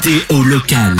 Connecté au local.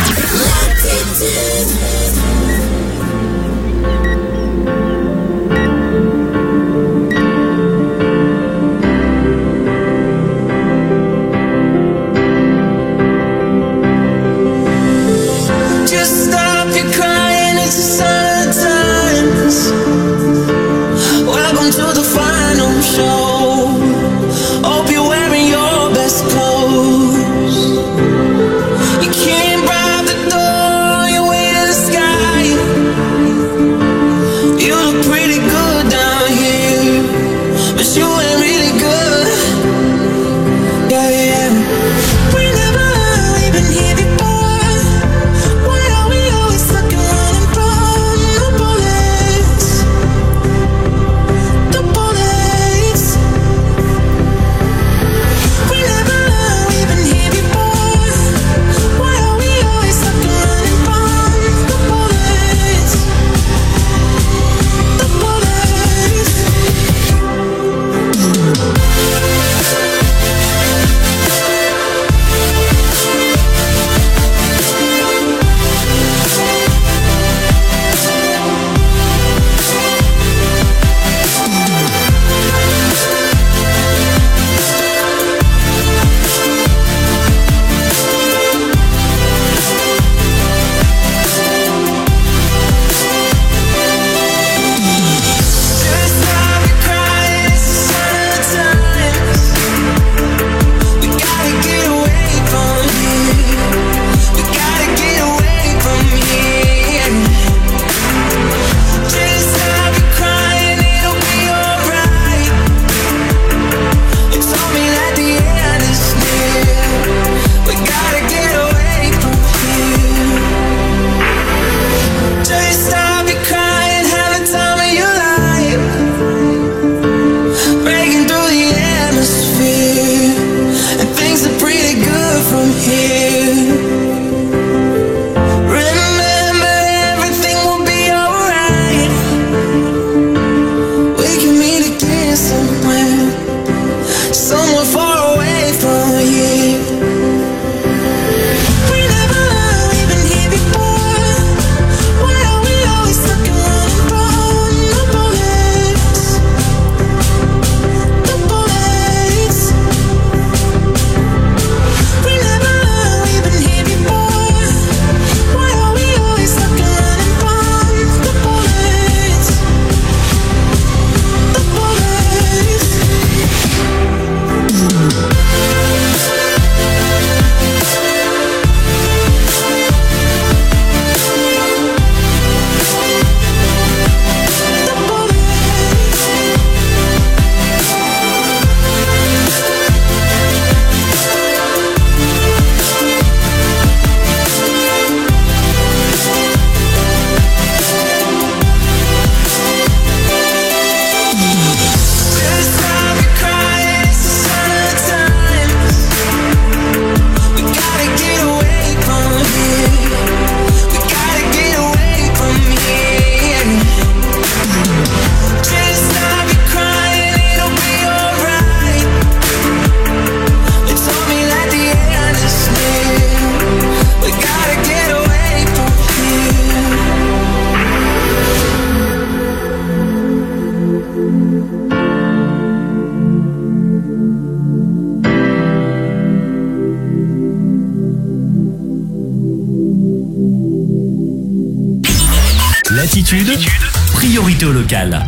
Latitude, priorité au local.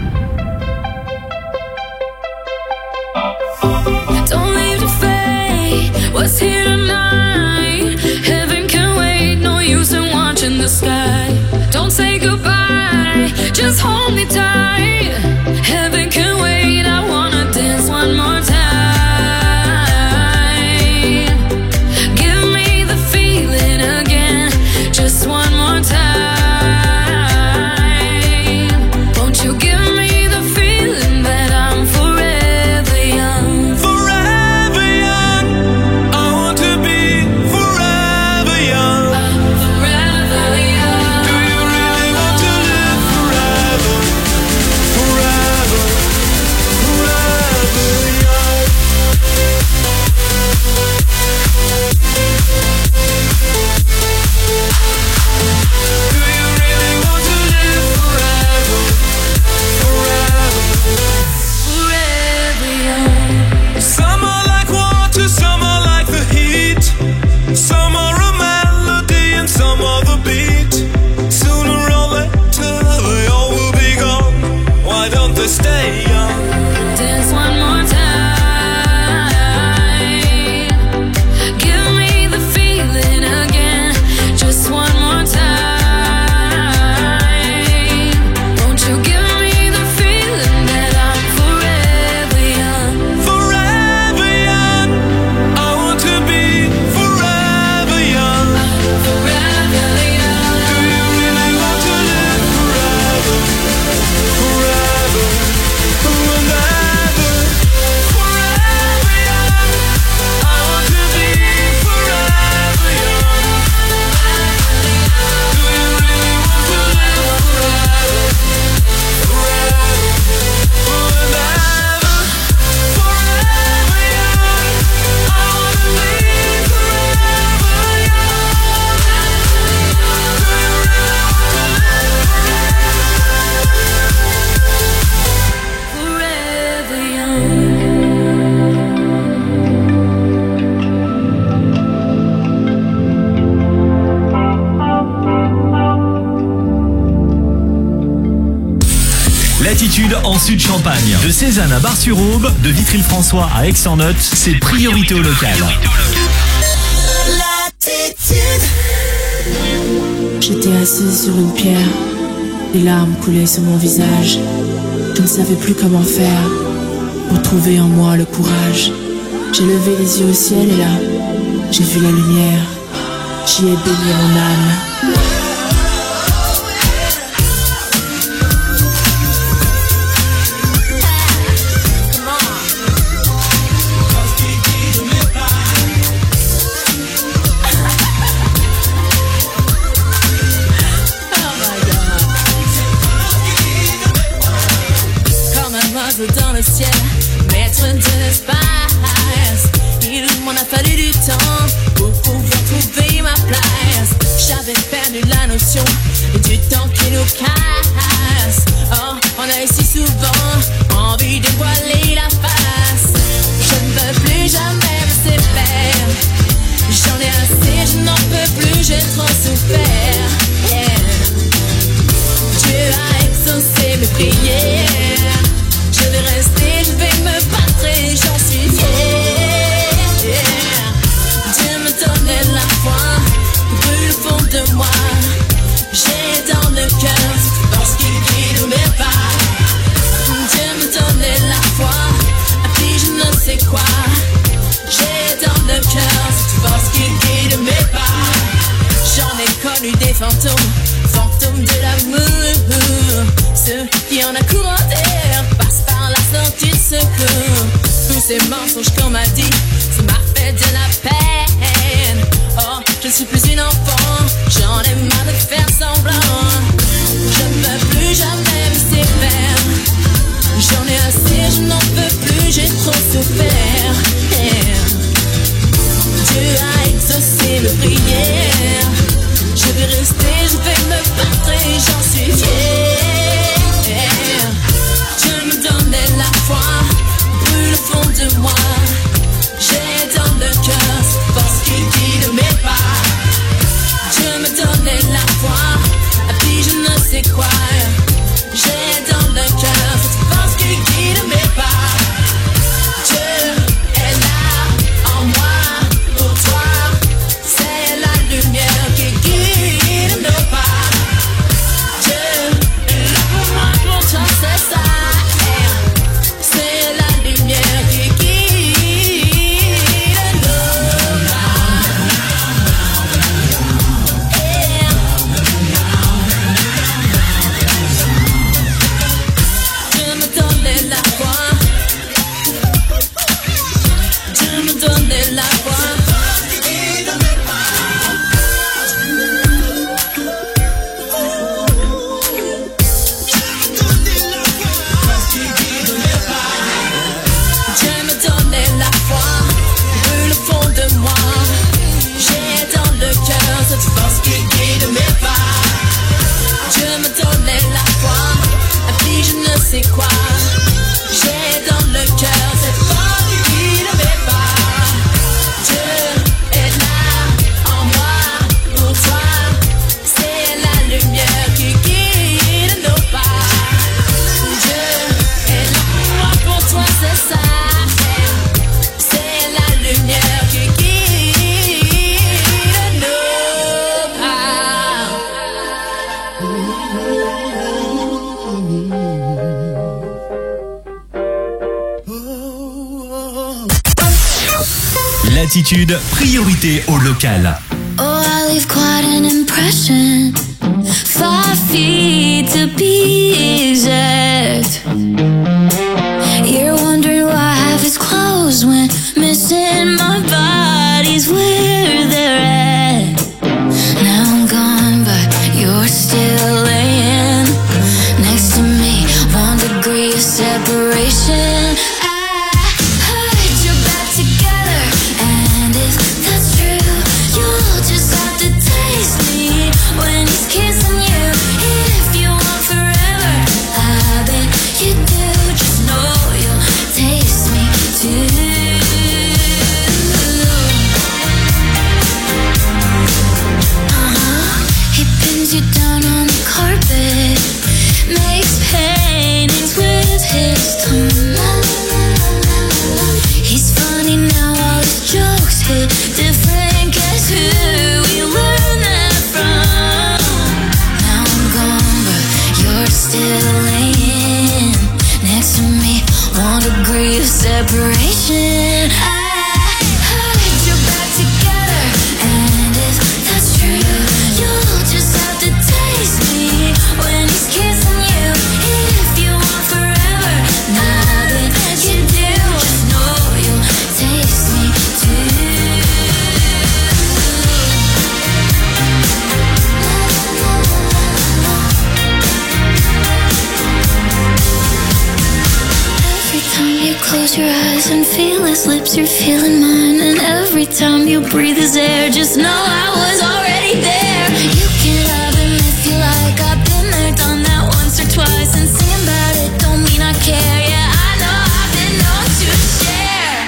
Don't leave the fate, what's here tonight? Heaven can wait, no use in watching the sky. Don't say goodbye, just hold me tight. Heaven can wait, I wanna dance one more time. Give me the feeling again, just one more time. Won't you give me the feeling that I'm forever young? Forever young, I want to be forever young. I'm forever young. Do you really want to live forever? Sud-Champagne. De Cézanne à Bar-sur-Aube, de Vitry-le-François à Aix-en-Othe, c'est priorité au local. J'étais assise sur une pierre, les larmes coulaient sur mon visage. Je ne savais plus comment faire pour trouver en moi le courage. J'ai levé les yeux au ciel et là, j'ai vu la lumière. J'y ai baigné mon âme. Dans le ciel, maître de l'espace. Il m'en a fallu du temps pour pouvoir trouver ma place. J'avais perdu la notion du temps qui nous casse. Oh, on a ici souvent envie de voiler la face. Je ne veux plus jamais me séparer. J'en ai assez, je n'en peux plus, j'ai trop souffert. Yeah. Dieu a exaucé mes prières. Je vais rester, je vais me battre et j'en suis fier. Dieu me donnait la foi, brûle le fond de moi. J'ai dans le cœur cette force qui guide mes pas. Dieu me donnait la foi, puis je ne sais quoi. J'ai dans le cœur cette force qui guide mes pas. J'en ai connu des fantômes, fantômes de l'amour. Ceux qui en a courant d'air passent par la sortie de secours. Tous ces mensonges qu'on m'a dit, ça m'a fait de la peine. Oh, je ne suis plus une enfant, j'en ai marre de faire semblant. Je ne veux plus jamais me séparer. J'en ai assez, je n'en peux plus, j'ai trop souffert. Yeah. Dieu a exaucé mes prières. Je vais rester, je vais me battre et j'en suis fier. Dieu me donnait la foi, brûle le fond de moi. J'ai dans le cœur cette force qui guide mes pas. Dieu me donnait la foi, puis je ne sais quoi. J'ai dans le cœur cette force qui guide mes pas. Dieu est là en moi, pour toi. C'est la lumière qui guide nos pas. Dieu est là pour moi, pour toi, c'est ça. C'est la lumière qui guide nos pas. Dieu me donnait la foi. Dieu me donnait la foi. Dieu me donnait la foi, brûle le fond de moi. J'ai dans le cœur cette force qui guide mes pas. Dieu me donnait la foi, puis je ne sais quoi. J'ai dans le cœur cette force qui guide mes pas. Dieu est là en moi, pour toi. C'est la lumière qui guide nos pas. Dieu est là pour moi, pour toi, c'est ça. C'est la lumière qui guide nos pas. Latitude, priorité au local. Oh, I leave quite an impression. 5 feet to be exact. You're wondering why half is closed when missing my body's where they're at. Now I'm gone, but you're still laying next to me. 1 degree of separation. Put your back together, and if that's true, you'll just have to taste me when he's kissing you. If you want forever, I bet you do. Just know you'll taste me too. He pins you down on the carpet, makes paintings with his 1 degree of separation. I heard you're back together, and if that's true, you'll just have to taste me when he's kissing you. If you want forever, now that you do, just know you'll taste me too. Every time you close your eyes and feel his lips, you're feeling mine. And every time you breathe his air, just know I was already there. You can love him if you like, I've been there, done that once or twice. And singing about it don't mean I care. Yeah, I know I've been known to share.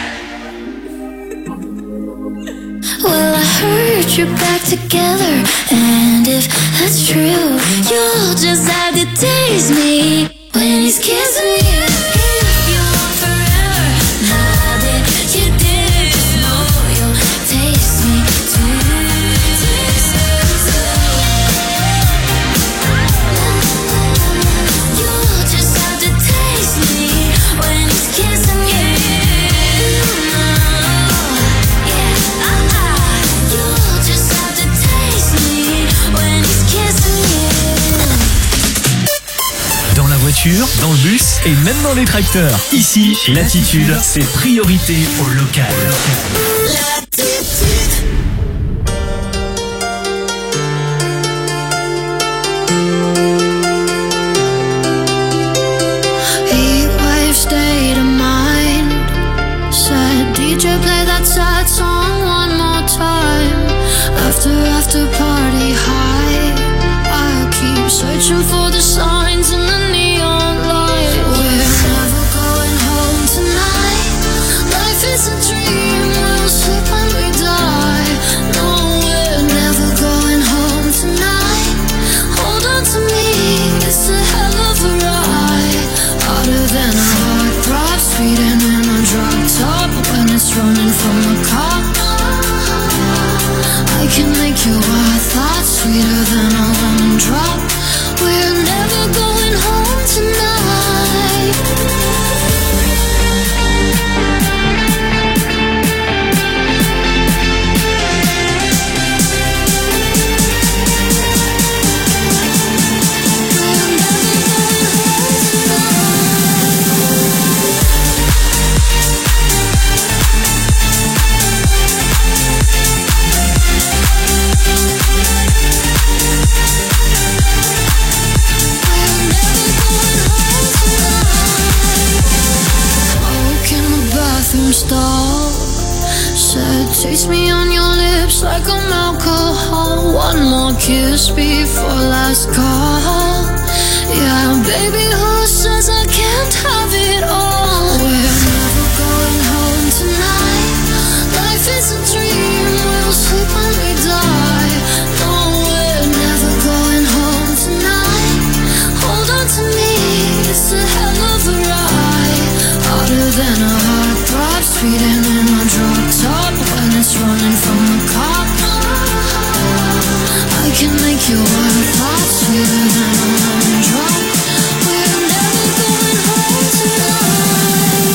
Well, I heard you're back together, and if that's true, you'll just have to taste me when he's kissing you. If you want forever, now that you did, just know you'll taste me too. You'll just have to taste me when he's kissing you. You'll just have to taste me when he's kissing you. Dans la voiture, dans le bus et même dans les tracteurs. Ici, Latitude, c'est priorité au local. Heatwave state of mind. Said DJ play that sad song one more time. After party high, I keep searching for the signs in the neon light. We're never going home tonight. Life is a dream, we'll sleep when we die. No, we're never going home tonight. Hold on to me, it's a hell of a ride. Harder than a heartthrob, speeding in a drop top when it's running from a cop. I can make your thoughts sweeter than a lemon drop. We're never going home tonight. Stall. Said taste me on your lips like I'm alcohol. One more kiss before last call. Yeah, baby, who says I can't have it all? We're never going home tonight. Life is a dream, we'll sleep when we die. No, we're never going home tonight. Hold on to me, it's a hell of a ride. Harder than a heartthrob, speeding in a drop top when it's running from a cop. I can make your thoughts sweeter than a lemon drop. We're never going home tonight.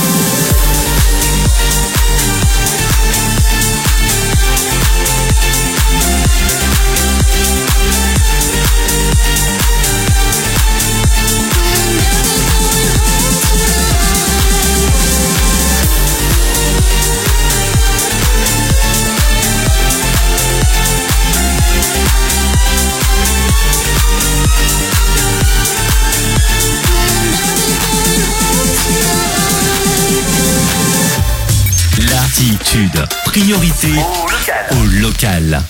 Latitude, priorité au local.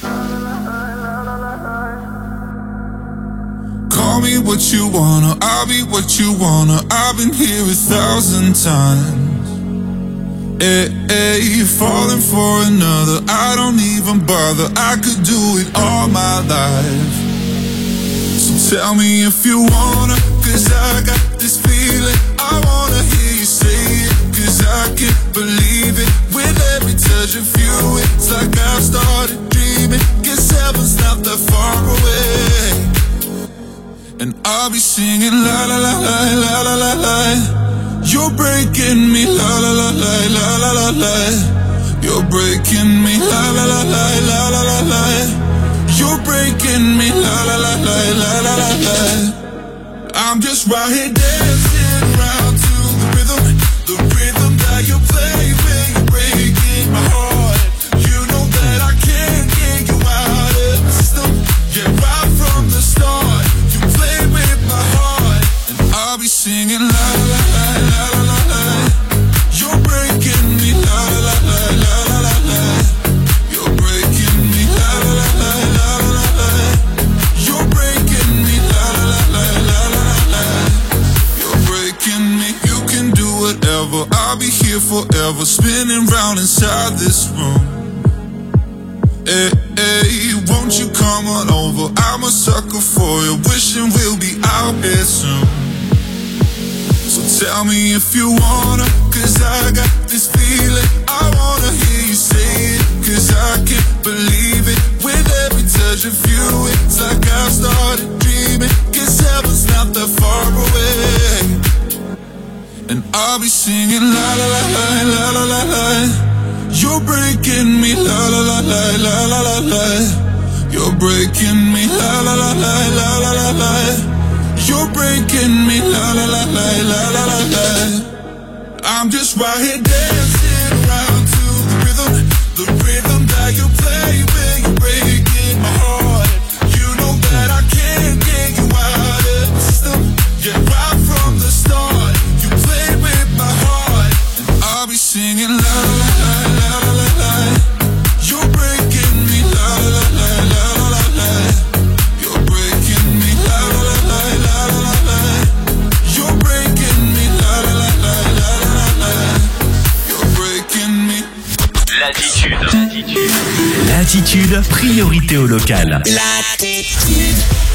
Call me what you wanna, I'll be what you wanna. I've been here 1,000 times. Hey, falling for another, I don't even bother. I could do it all my life. So tell me if you wanna, 'cause I got this feeling. I wanna hear you say it, 'cause I can't believe it. With every touch of you, it's like I've started dreaming. 'Cause heaven's not that far away. And I'll be singing la la la la la la la la. You're breaking me, la la la la la la la la. You're breaking me, la la la la la la la la. You're breaking me, la la la la la la la la. I'm just right here dancing around to the rhythm that you play when you're breaking my heart. You know that I can't get you out of the system. Yeah, right from the start, you play with my heart, and I'll be singing la la la la la la la. You're breaking me, la la la la la la la. You're breaking me, la la la la la la la. You're breaking me, la la la la la la la. You're breaking me. You can do whatever. I'll be here forever, spinning round inside this room. Hey, hey, won't you come on over? I'm a sucker for you, wishing we'll be out here soon. So tell me if you wanna, cause I got this feeling. I wanna hear you say it, cause I can't believe it. With every touch of you, it's like I've started dreaming. Cause heaven's not that far away. And I'll be singing la la la la la la la la. You're breaking me, la la la la la la la la. You're breaking me, la la la la la la la la. You're breaking me, la la la la la la la la. I'm just right here dancing around to the rhythm that you play when you're breaking my heart. You know that I can't get you out of the system. Yeah, right from the start, you play with my heart, and I'll be singing la la la la la la la. You're breaking me, la la la la la la la. You're breaking me, la la la la la la la. You're breaking me, la la la la la la la. You're breaking me. L'attitude, priorité au local. L'attitude.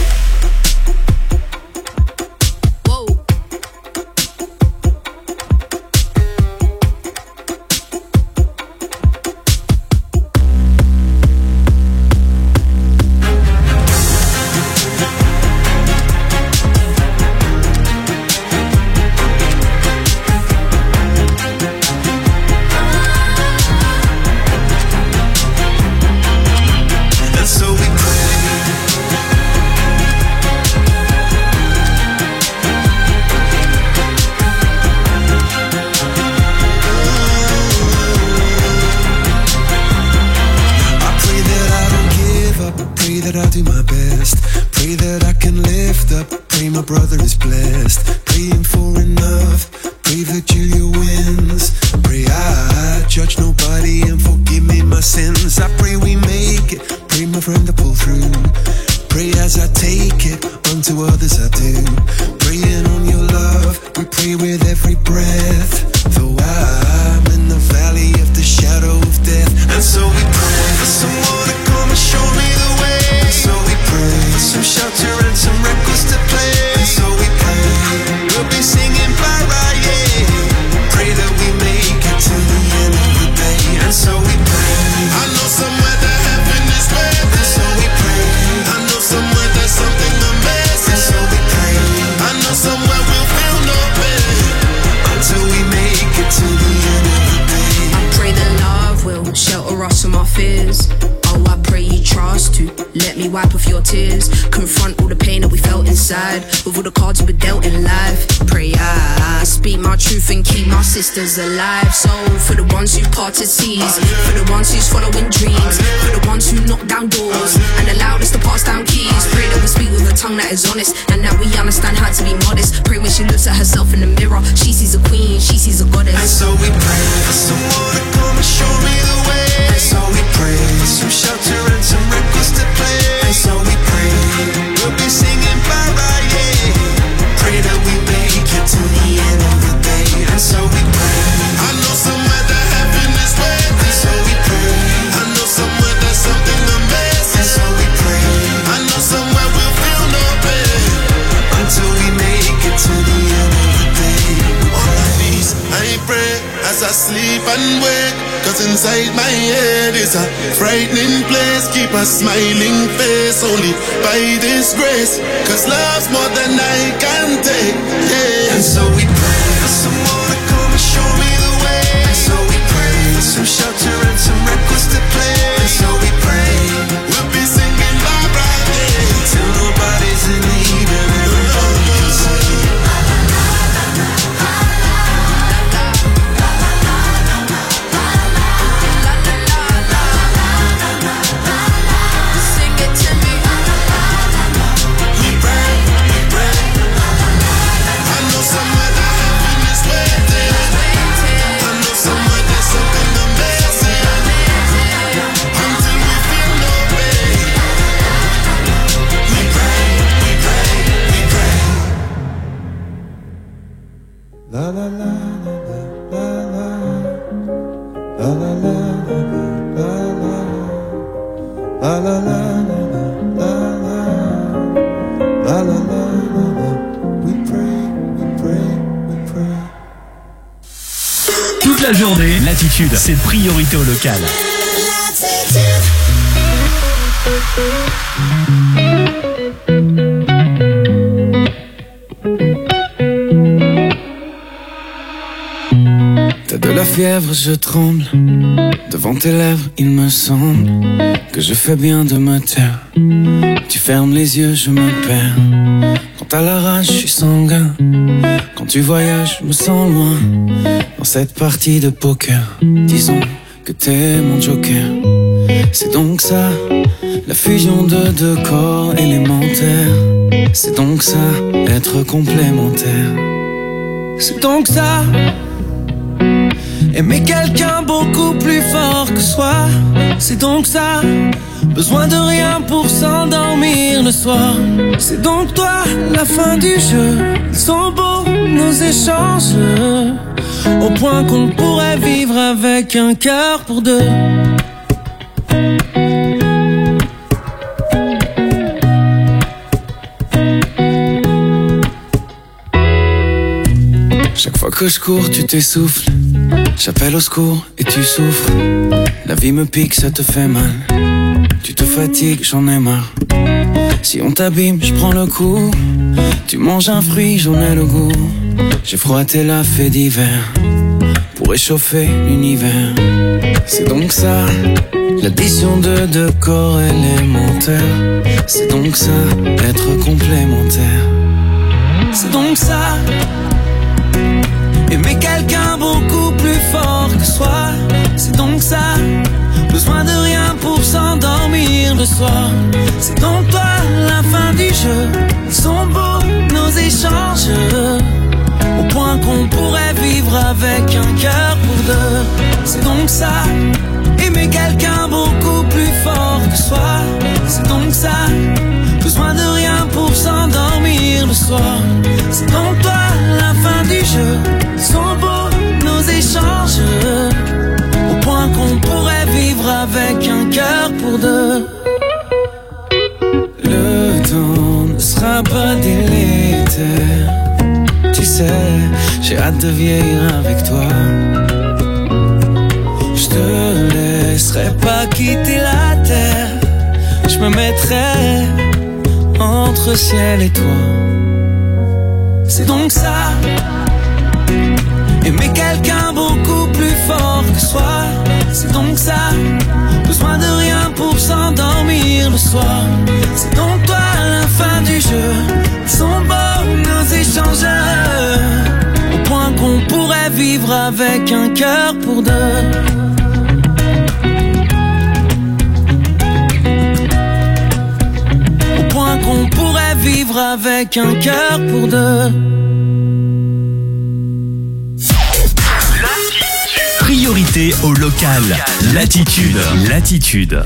Brother is blessed, praying for enough, pray Virgilia wins, pray I judge nobody and forgive me my sins. I pray we make it, pray my friend to pull through, pray as I take it, unto others I do, praying on your love, we pray with every breath, though I'm in the valley of the shadow of death, and so we pray for someone to come and show me the way, and so we pray for some shelter and some records to play. So we pray, we'll be singing para, yeah. Pray that we make it to the end of the day. And so we pray, I know somewhere that heaven is waiting. And so we pray, I know somewhere there's something amazing. And so we pray, I know somewhere we'll feel no pain until we make it to the end of the day. I pray that love will shelter us from our fears. Oh, I pray you trust to let me wipe off your tears. Confront all the pain that we felt inside, with all the cards we were dealt in life. Pray I speak my truth and keep my sisters alive. So for the ones who parted seas, for the ones who's following dreams, for the ones who knock down doors and allowed us to pass down keys. Pray that we speak with a tongue that is honest, and that we understand how to be modest. Pray when she looks at herself in the mirror, she sees a queen, she sees a goddess. And so we pray for someone to come and show me the way. And so we pray for some shelter and some records to play. And so we pray, we'll be singing para, yeah. Pray that we make it to the end of the day. And so we pray, I know somewhere that heaven is waiting. And so we pray, I know somewhere there's something amazing. And so we pray, I know somewhere we'll feel no pain until we make it to the end of the day. On my knees, I pray as I sleep and wake, 'cause inside my head is a frightening place. Keep a smiling face only by this grace, 'cause love's more than I can take, yeah. And so we pray for someone Toute la journée, Latitude, c'est priorité au local. T'as de la fièvre, je tremble. Devant tes lèvres, il me semble que je fais bien de me taire. Tu fermes les yeux, je me perds. Quand t'as la rage, je suis sanguin. Quand tu voyages, je me sens loin. Dans cette partie de poker, disons que t'es mon joker. C'est donc ça, la fusion de deux corps élémentaires. C'est donc ça, être complémentaire. C'est donc ça, aimer quelqu'un beaucoup plus fort que soi. C'est donc ça, besoin de rien pour s'endormir le soir. C'est donc toi, la fin du jeu. Ils sont beaux nos échanges, au point qu'on pourrait vivre avec un cœur pour deux. Chaque fois que je cours, tu t'essouffles. J'appelle au secours et tu souffres. La vie me pique, ça te fait mal. Tu te fatigues, j'en ai marre. Si on t'abîme, je prends le coup. Tu manges un fruit, j'en ai le goût. J'ai froissé la fée d'hiver pour réchauffer l'univers. C'est donc ça, l'addition de deux corps élémentaires. C'est donc ça, être complémentaire. C'est donc ça, aimer quelqu'un beaucoup plus fort que soi. C'est donc ça, besoin de rien pour s'endormir le soir. C'est donc toi, la fin du jeu. Ils sont beaux nos échanges, au point qu'on pourrait vivre avec un cœur pour deux. C'est donc ça, aimer quelqu'un beaucoup plus fort que soi. C'est donc ça, besoin de rien pour s'endormir le soir. C'est donc toi, la fin du jeu. Ils sont beaux nos échanges, au point qu'on pourrait vivre avec un cœur pour deux. Le temps ne sera pas délétère. Tu sais, j'ai hâte de vieillir avec toi. Je te laisserai pas quitter la terre. Je me mettrai entre ciel et toi. C'est donc ça, aimer quelqu'un beaucoup plus fort que soi. C'est donc ça, besoin de rien pour s'endormir le soir. C'est donc toi, la fin du jeu. Ils sont beaux nos échanges, au point qu'on pourrait vivre avec un cœur pour deux. Au point qu'on pourrait vivre avec un cœur pour deux. Priorité au local. Latitude. Latitude.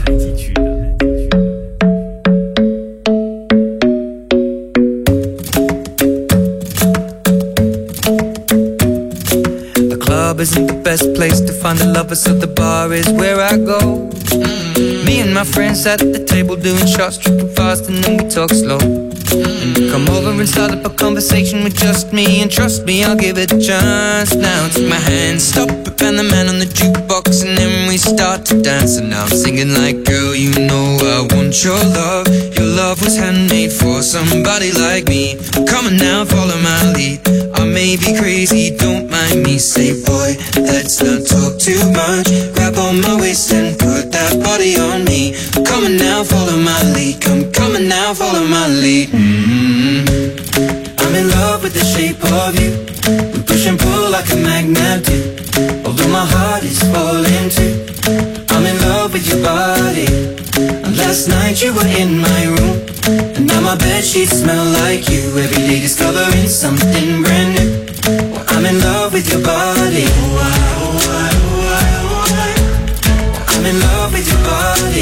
The club isn't the best place to find the lovers, so the bar is where I go. Me and my friends at the table doing shots, tripping fast, and then we talk slow. Come over and start up a conversation with just me, and trust me, I'll give it a chance. Now take my hand, stop it, and the man on the jukebox, and then we start to dance. And now I'm singing like, girl, you know I want your love. Your love was handmade for somebody like me. Come on now, follow my lead. I may be crazy, don't mind me. Say, boy, let's not talk too much. Grab on my waist and put that body on me. Come on now, follow my lead. Come on now, follow my lead. I'm in love with the shape of you. We push and pull like a magnet do. Although my heart is falling too. I'm in love with your body. And last night you were in my room, and now my bedsheets smell like you. Every day discovering something brand new. Well, I'm in love with your body. I'm in love with your body.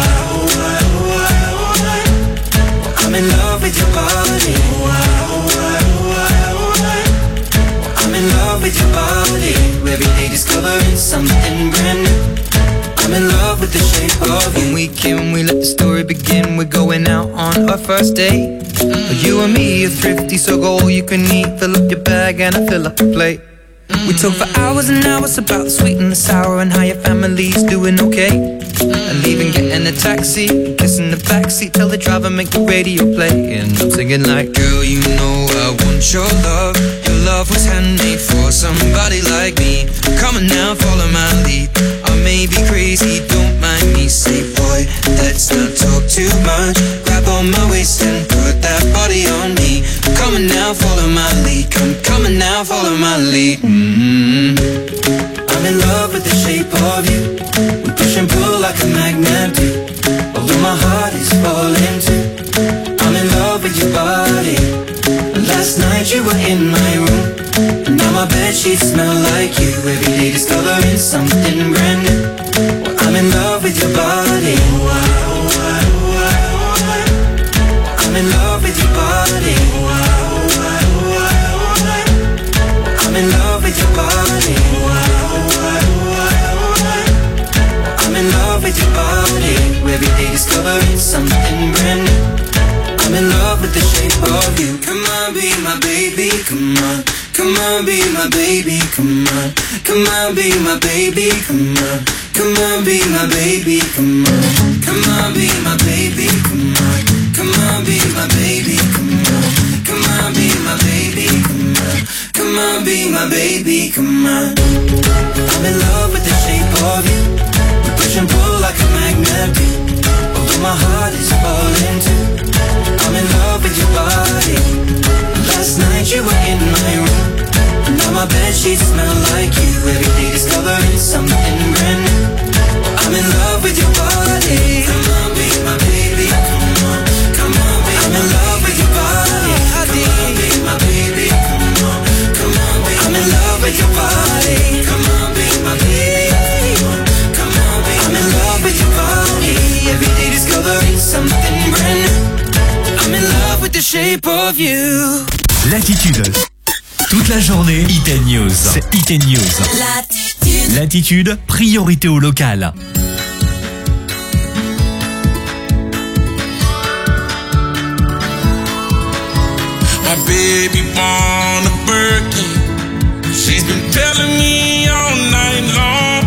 I'm in love with your body. I'm in love with your body. every day discovering something brand new. I'm in love with the shape of you. When we let the story begin. We're going out on our first date. You and me are thrifty, so go all you can eat. Fill up your bag and I fill up the plate. We talk for hours and hours about the sweet and the sour and how your family's doing okay. And even getting a taxi, kissing the backseat, tell the driver make the radio play. And I'm singing like, girl, you know I want your love. Your love was handmade for somebody like me. Come on now, follow my lead. I may be crazy, don't mind me. Say, boy, let's not talk too much. Grab on my waist and put that body on me. Come on now, follow my lead. Come on now, follow my lead. I'm in love with the shape of you. We push and pull like a magnet do. Although my heart is falling too. I'm in love with your body. Last night you were in my room, and now my bedsheets smell like you. Every day discovering something brand new. Well, I'm in love with your body. I'm in love with your body. I'm in love with your body. I'm in love with your body. Every day discovering something brand new. I'm in love with the shape of you. Come on, be my baby, come on. Come on, be my baby, come on. Come on, be my baby, come on. Come on, be my baby, come on. Come on, be my baby, come on. Come on, be my baby, come on. Come on, be my baby, come on. Come on, be my baby, come on. I'm in love with the shape of you. We push and pull like a magnet do. Although my heart is falling too. I'm in love with your body. Last night you were in my room, and now my bedsheets smell like you. Every day discovering something brand new. I'm in love with your body. Come on, be my baby. Come on, come on, be I'm in love with your body. Come on, be my baby. Come on, come on, be I'm in love with your body. Come on, be my baby. Come on, be I'm in love with your body. Every day discovering something brand new. I'm in love with the shape of you. Latitude. Toute la journée, Hit News. C'est Hit News. Latitude, priorité au local. My baby born a Birkin. She's been telling me all night long.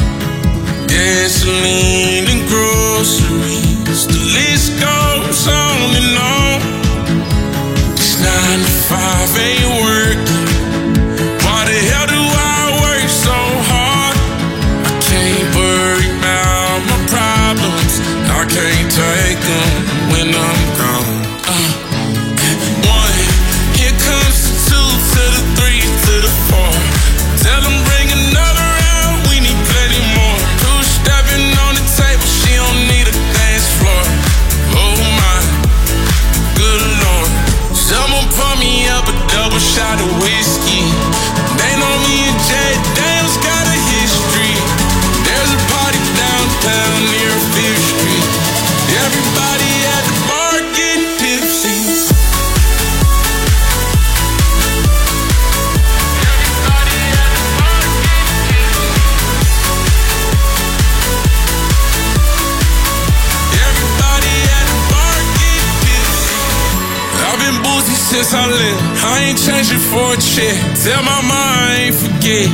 Gasoline and groceries, the list goes on and on. This 9 to 5 ain't working. Why the hell do I work so hard? I can't worry about my problems. I can't take them when I'm gone. One, here comes the 2 to the 3 to the 4. Tell them bring another round, we need plenty more. 2 stepping on the table, she don't need a dance floor. Oh my, good Lord. Someone pour me up a double shot of whiskey. They know me and Jay Daniels got a history. There's a party downtown near 5th Street. Everybody at the bar getting tipsy. Since I left, I ain't changing for a check. Tell my mom I ain't forget.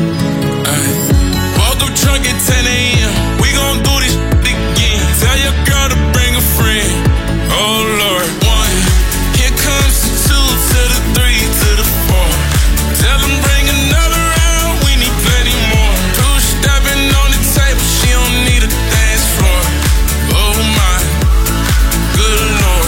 Woke up drunk at 10 a.m. We gon' do this again. Tell your girl to bring a friend. Oh Lord. 1, here comes the 2 to the 3 to the 4. Tell them bring another round, we need plenty more. 2 stepping on the table, she don't need a dance floor. Oh my, good Lord.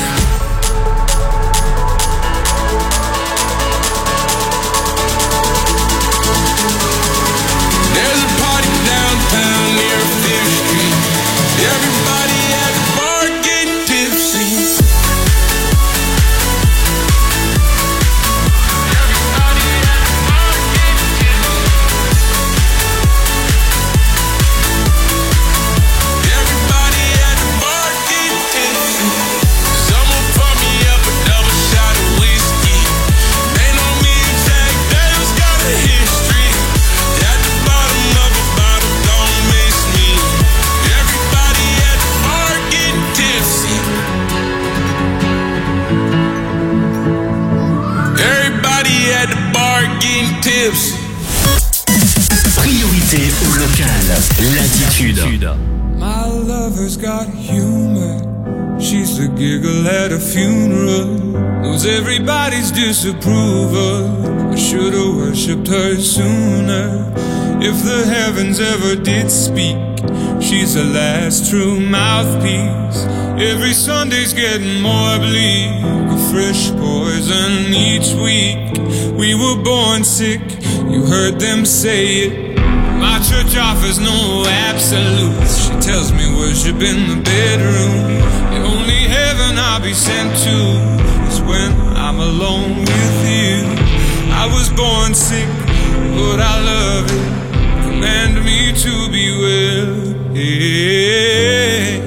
Latitude. My lover's got humor. She's the giggle at a funeral. Knows everybody's disapproval. I should've worshipped her sooner. If the heavens ever did speak, she's the last true mouthpiece. Every Sunday's getting more bleak, a fresh poison each week. We were born sick, you heard them say it. My church offers no absolutes. She tells me worship in the bedroom. The only heaven I'll be sent to is when I'm alone with you. I was born sick, but I love it. Command me to be well. Hey,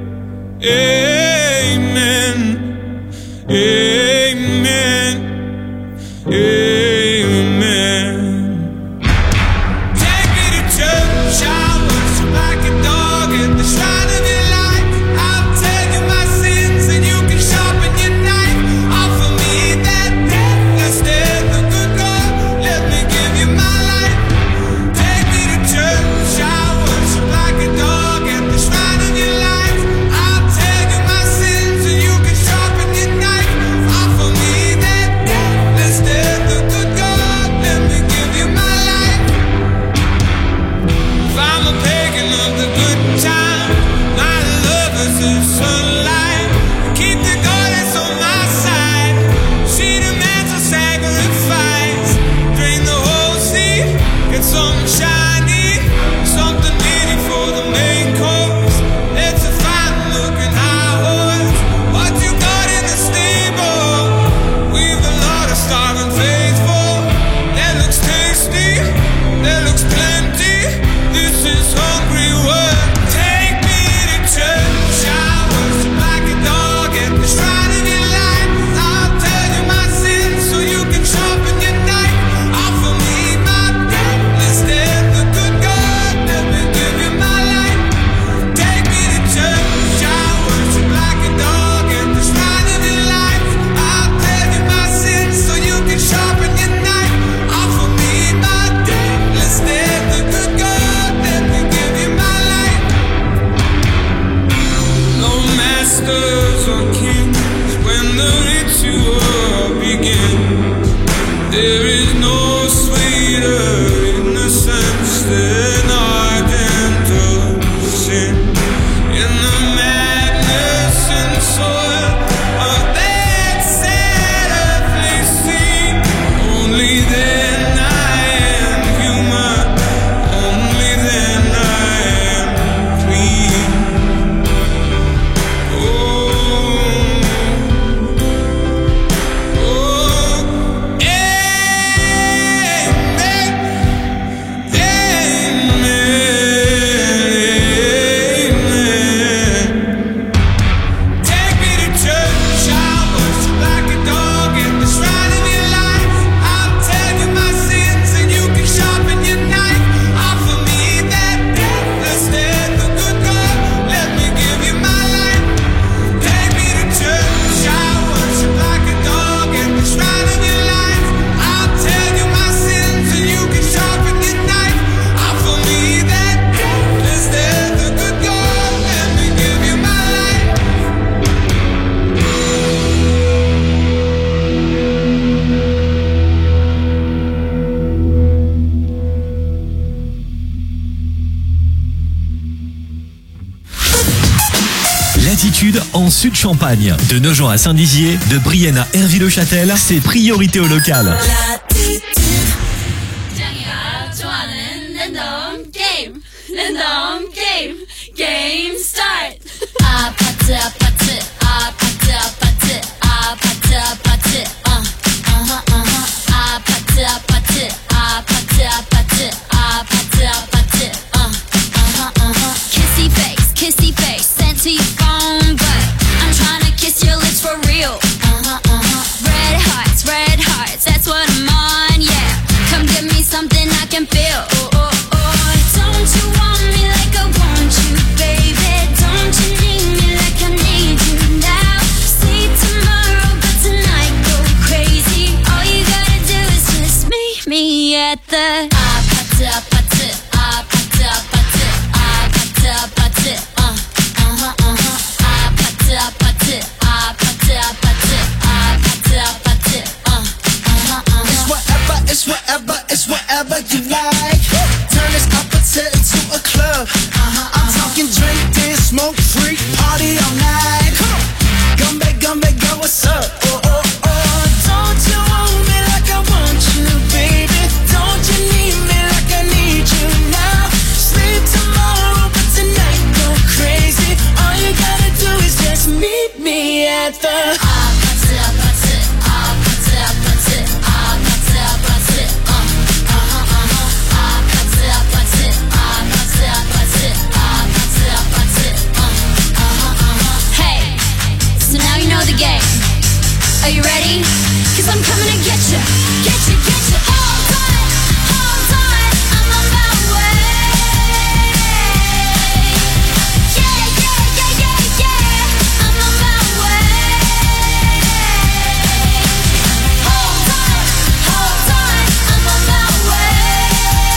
amen, amen, amen. Take me to church, I'll worship like a dog at the shrine of your life. I'll tell you my sins and you can sharpen your knife. Offer me that death instead, the good God, let me give you my life. Take me to church, I'll worship like a dog at the shrine of your life. I'll tell you my sins and you can sharpen your knife. Offer me that death instead, the good God, let me give you my life. If I'm a pagan of the good time, my lover's the sunlight. Keep the goddess on my side. She demands a sacrifice. Drain the whole sea, get something shiny, something meaty for the main course. It's a fine looking high horse. What you got in the stable? We've a lot of starving faithful. That looks tasty, that looks plenty. This is hungry work. Take me to church, I'll worship like a dog at the shrine of your life. I'll tell you my sins so you can sharpen your knife. Offer me my death instead, the good God, let me give you my life. Take me to church, I'll worship like a dog at the shrine of your life. I'll tell you my sins so you can sharpen your knife. Offer me my death instead, the good God, let me give you my life. No masters or kings when the ritual begins. There is no sweeter innocence than ardent of sin. In the madness and soil of that sad earthly scene, only then I am human, only then I am clean. Latitude en Sud-Champagne. De Nogent à Saint-Dizier, de Brienne à Herville-le-Châtel, c'est priorité au local. Game start. Kissy face, sent to your phone, but I'm trying to kiss your lips for real. Red hearts, that's what I'm on, yeah. Come give me something I can feel. Don't you want me like I want you, baby? Don't you need me like I need you like. Turn this opposite into a club. I'm talking drink, dance, smoke, freak, party all night. Come back, girl, what's up? Oh, oh, oh. Don't you want me like I want you, baby? Don't you need me like I need you now? Sleep tomorrow, but tonight go crazy. All you gotta do is just meet me at the Are you ready? 'Cause I'm coming to get you, get you, get you. Hold on, I'm on my way. Yeah, yeah, yeah, yeah, yeah, I'm on my way. Hold on, I'm on my way.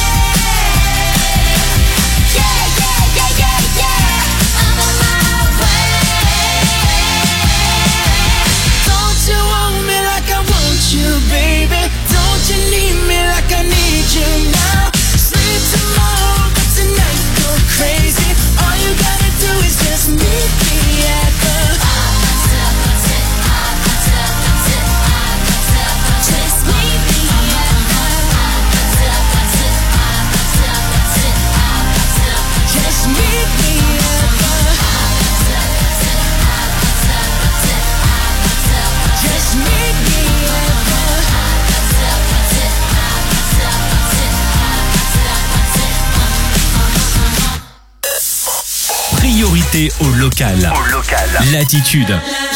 Yeah, yeah, yeah, yeah, yeah, I'm on my way. you want me like I want you, baby? Don't you need me like I need you now? Sleep tomorrow, but tonight go crazy. All you gotta do is just meet me at the just meet me at just meet me at the just meet me at the... Priorité au local. Latitude.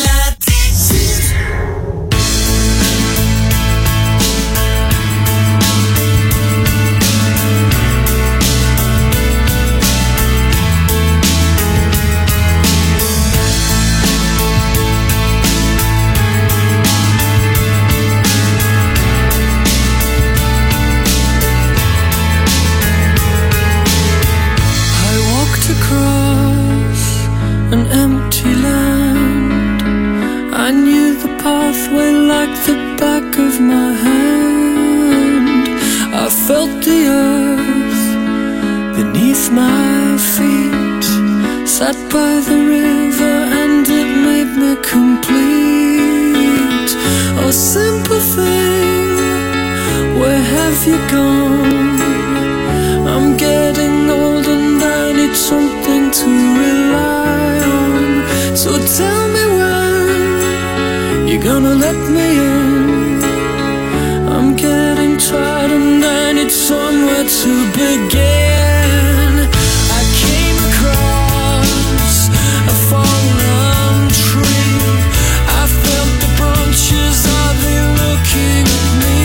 an empty land. I knew the pathway like the back of my hand. I felt the earth beneath my feet. Sat by the river and it made me complete. Oh, simple thing, where have you gone? I'm getting old and I need something to rely on. So tell me when you're gonna let me in. I'm getting tired and I need somewhere to begin. I came across a fallen tree. I felt the branches, are they looking at me?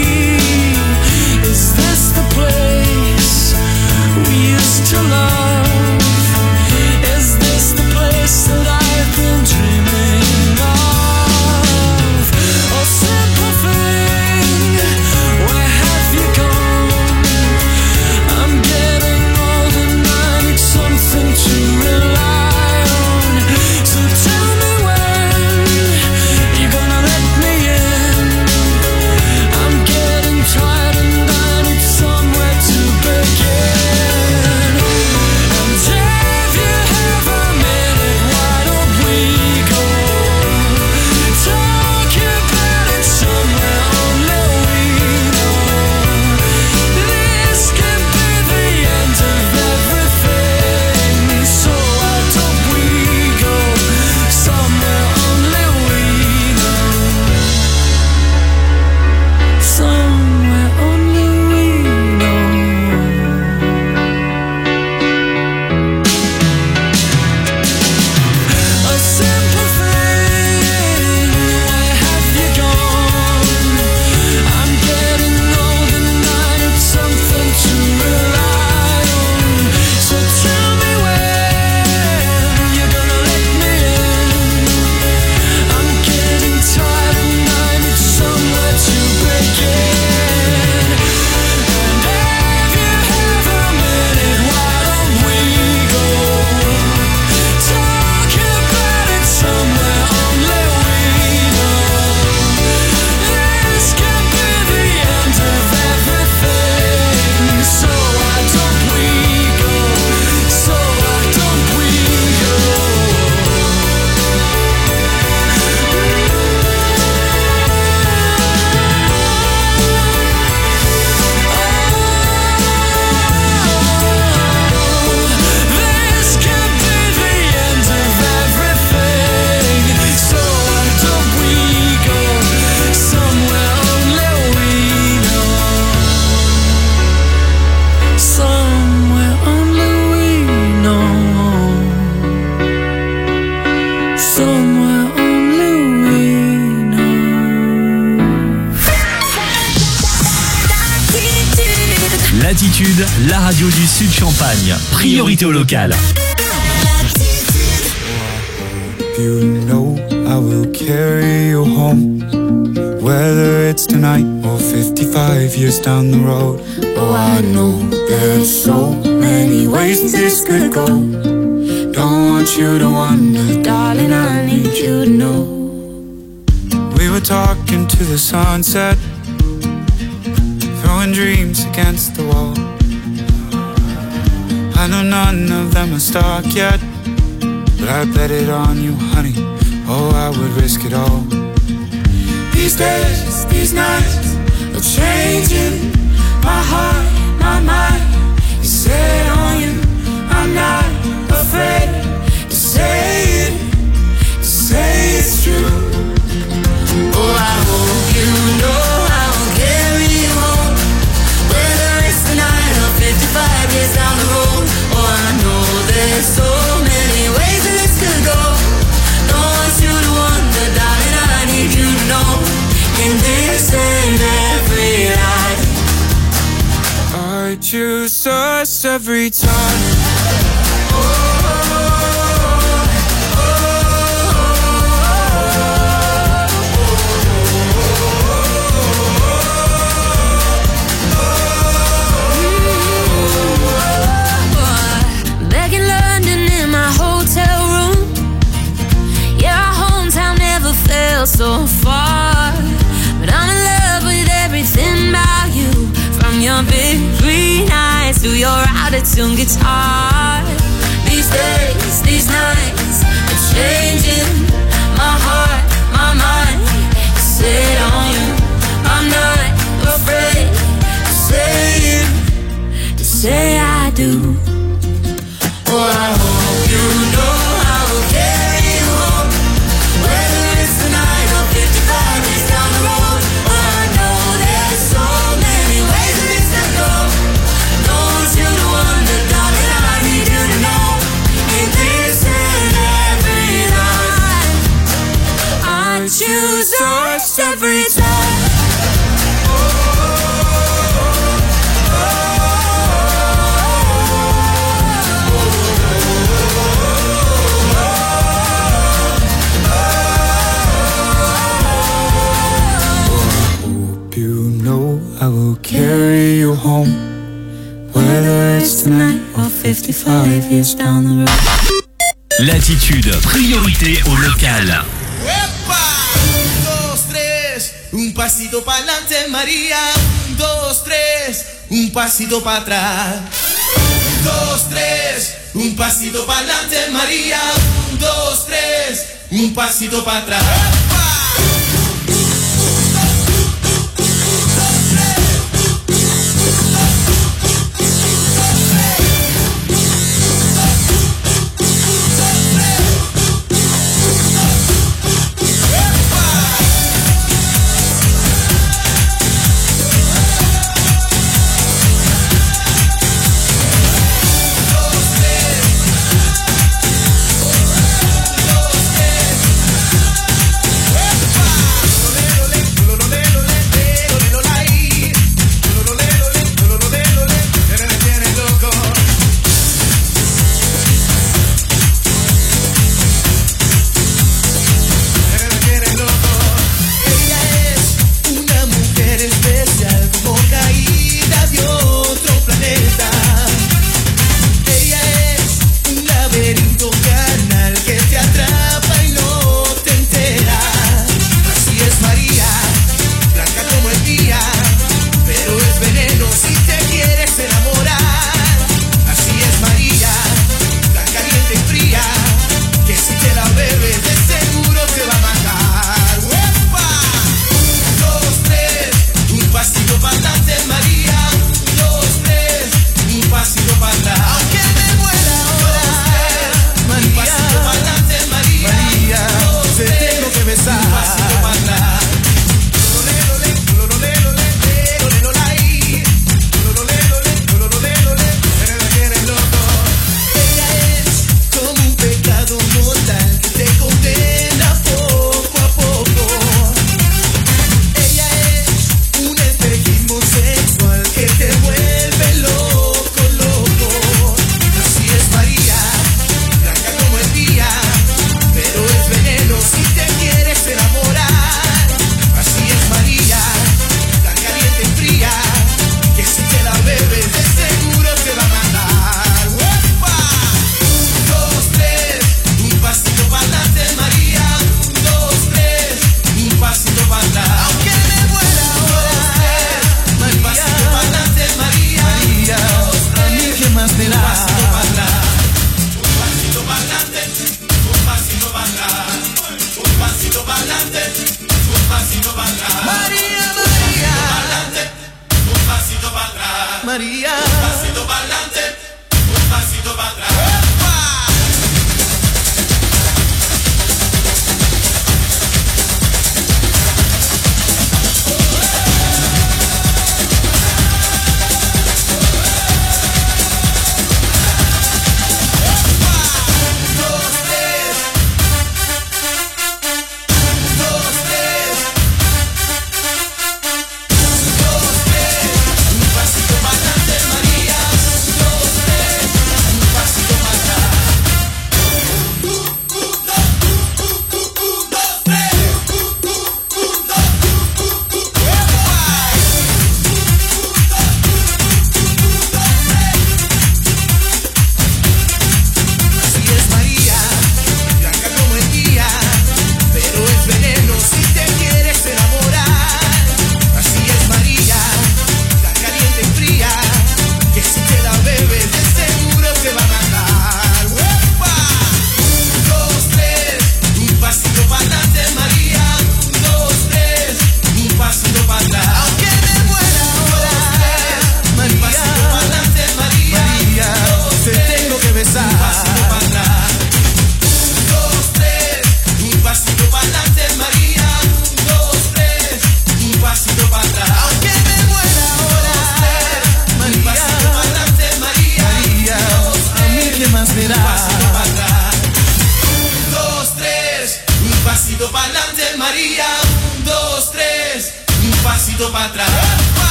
Is this the place we used to love? Is this the place that I've been dreaming of? Oh, simple thing, where have you gone? I'm getting old and I need something to rely on. So tell me when you're gonna let me in. I'm getting tired and I need somewhere to begin. la radio du Sud Champagne. Priorité au local. You know I will carry you home, whether it's tonight or 55 years down the road. Oh, I know there's so many ways this could go. Don't want you to wonder, Darling, I need you to know. we were talking to the sunset, throwing dreams against the wall. I know none of them are stuck yet, but I bet it on you, honey. Oh, I would risk it all. These days, these nights are changing. My heart, my mind is set on you. I'm not afraid to say it, to say it's true. Oh, I hope you know I will carry you home, whether it's tonight or 55 years down the road. Oh, I know there's so many ways that this could go. Don't want you to wonder, darling, I need you to know. In this and every life, I choose us every time. Back in London in my hotel room, yeah, our hometown never felt so far. But I'm in love with everything about you, from your big green eyes to your out-of-tune guitar. These days, these nights are changing. My heart, my mind is set on you. I'm not afraid to say it, to say I do. Oh, I hope you know I will carry you home, whether it's tonight or 55 years down the road. Oh, I know there's so many ways that this could go. Don't want you to wonder, darling, I need you to know. In this and every life, I choose us every time. you know I will carry you home, whether it's tonight or 55 years down the road. L'attitude, priorité au local. Un, dos, tres, un pasito para adelante, María. Un, dos, tres, un pasito para atrás. Un, dos, tres, un pasito para adelante, María. Un, dos, tres, un pasito para atrás.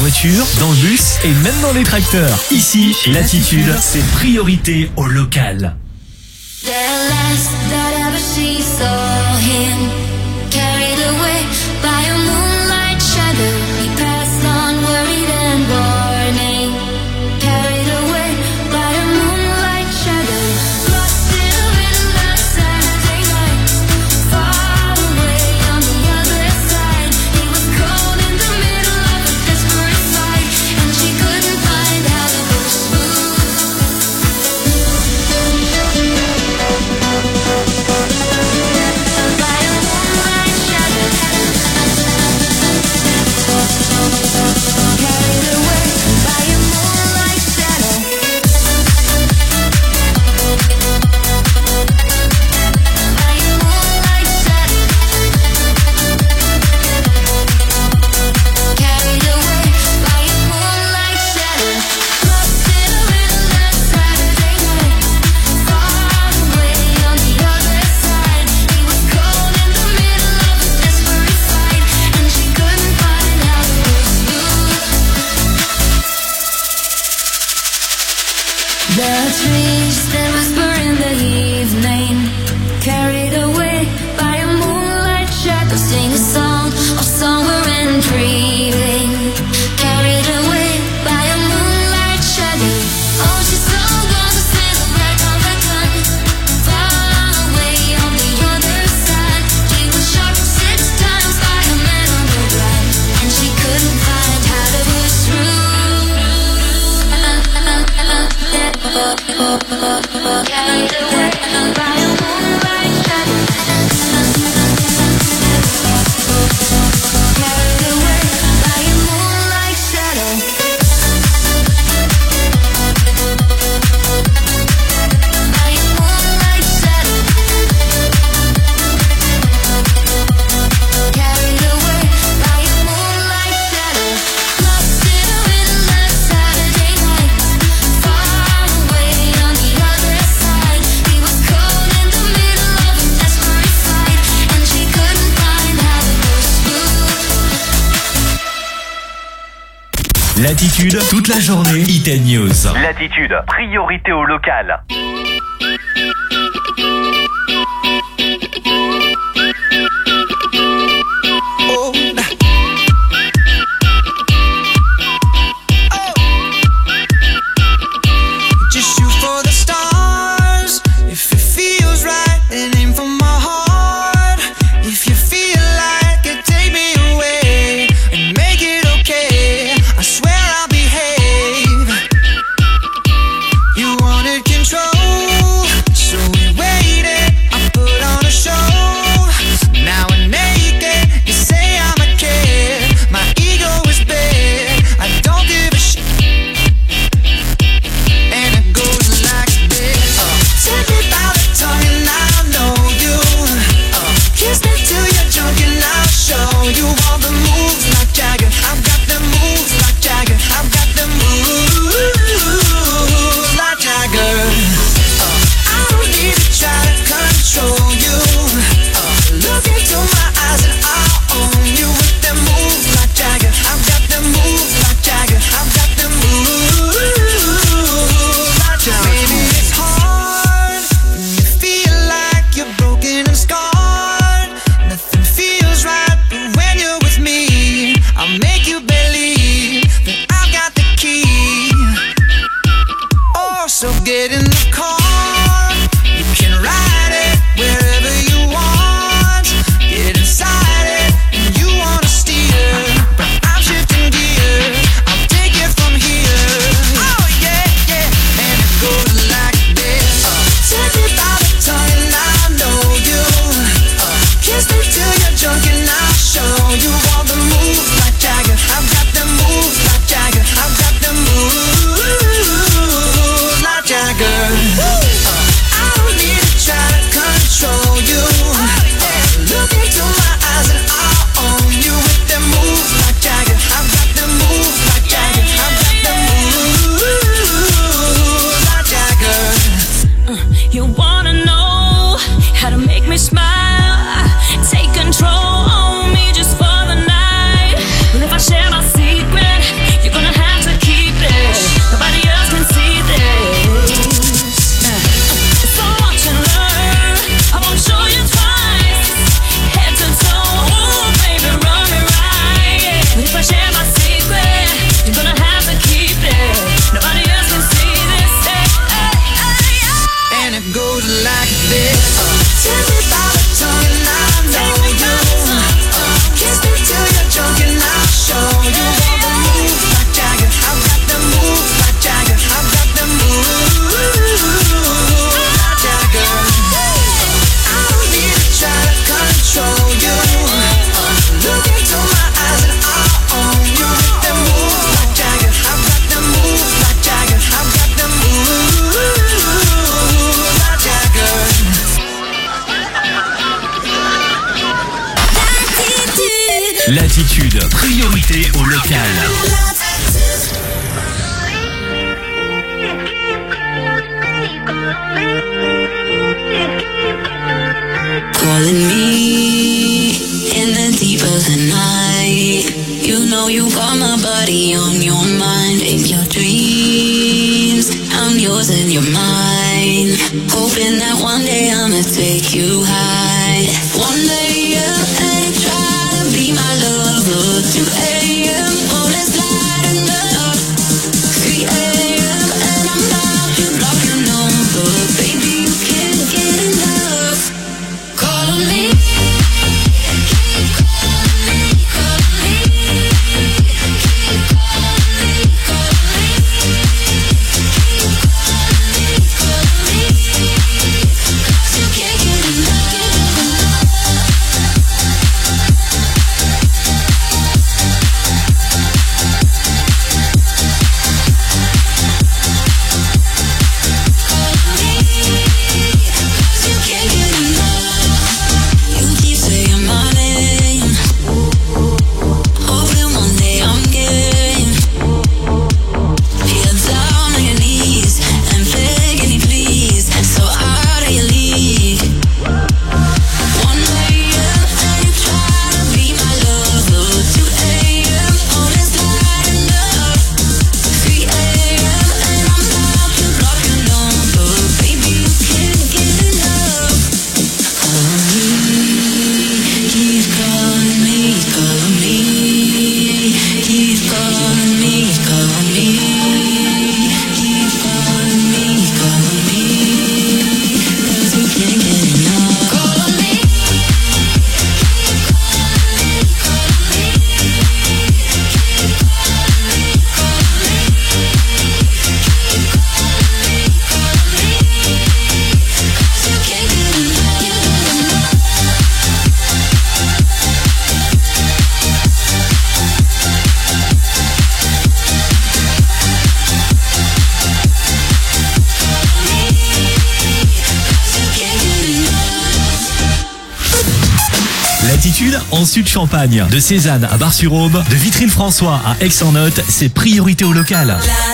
voiture, dans le bus et même dans les tracteurs. Ici, Latitude, c'est priorité au local. The last that ever she saw him, carried away by a moonlight shadow. He passed on worried and warning, carried away by a moonlight shadow. Lost in a midnight Saturday night, far away on the other side. He was caught in the middle of a desperate fight, and she couldn't find how to push through. The trees that whisper in the evening, carried away by a moonlight shadow, sing a song of summer and dreaming, carried away by a moonlight shadow. Oh, she's so gone to see the black on the gun, far away on the other side. She was shot 6 times by a man on the ground, and she couldn't find how to push through. Carried away by a moonlight shadow. Carried away by a moonlight shadow. By a moonlight shadow. Carried away by a moonlight shadow. Lost in a midnight Saturday night, far away on the other side. He was caught in the middle of a desperate fight, and she couldn't find how to push through. Latitude, toute la journée, Iten News. Latitude, priorité au local. Just shoot for the stars. If it feels right, then aim for my heart. If you feel like it, take me away and make it okay. I swear I'll behave. You wanted control, so Latitude, priorité au local. Calling me in the deep of the night. You know you got my body on your mind. In your dreams, I'm yours and you're mine. Hoping that one day I'ma take you high. One day you'll try to be my lover. 2 a.m. all is lighting up. 3 a.m. and I'm out. You block your number, baby, you can't get enough. Call on me. Latitude en Sud-Champagne. De Cézanne à Bar-sur-Aube, de Vitry-le-François à Aix-en-Othe, c'est priorité au local.